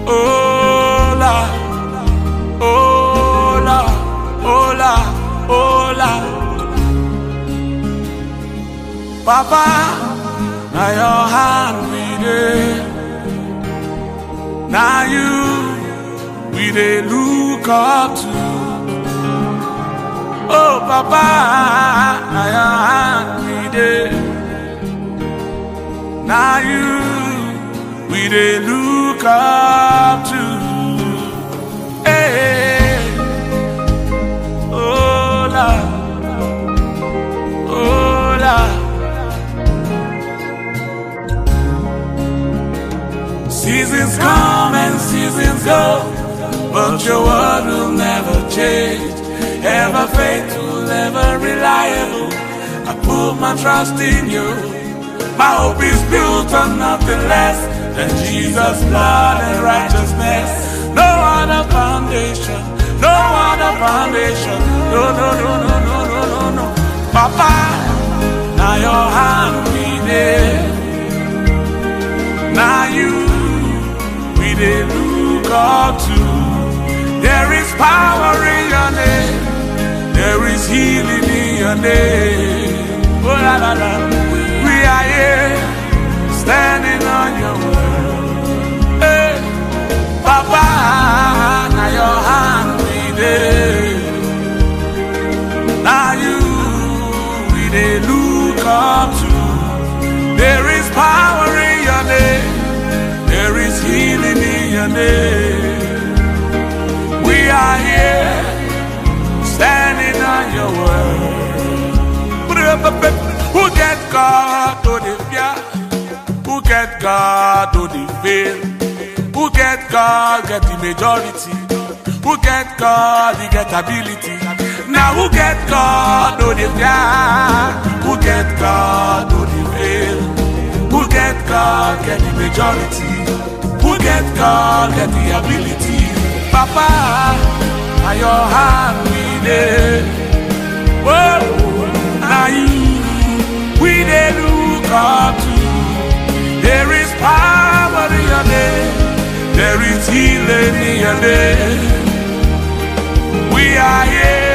Ola, ola, ola, ola. Papa, now your hand we dey. Now you we dey look up to. Oh Papa, now your hand we dey. Now you we dey look up to. Hey, ola, ola. Seasons come and seasons go, but your word will never change. Ever faithful, ever reliable, I put my trust in you. My hope is built on nothing less than Jesus' blood and righteousness. No other foundation, no other foundation. No, no, no, no, no, no, no, no. Papa, now your hand we dey. Now you we dey look up to. There is power in your name. There is healing in your name. Oh la la la. We are here standing on your word. Hey, Papa, now your hand we dey. Now you we dey look up to. There is power in your name. There is healing in your name. We are here standing on your word. Who get God to the fear? Who get God to the fail? Who get God get the majority? Who get God the get ability? Now who get God to the fear? Who get God to the fail? Who get God get the majority? Who get God get the ability? Papa, now your hand we dey. Whoa, now you we dey look up to. There is power in your name. There is healing in your name. We are here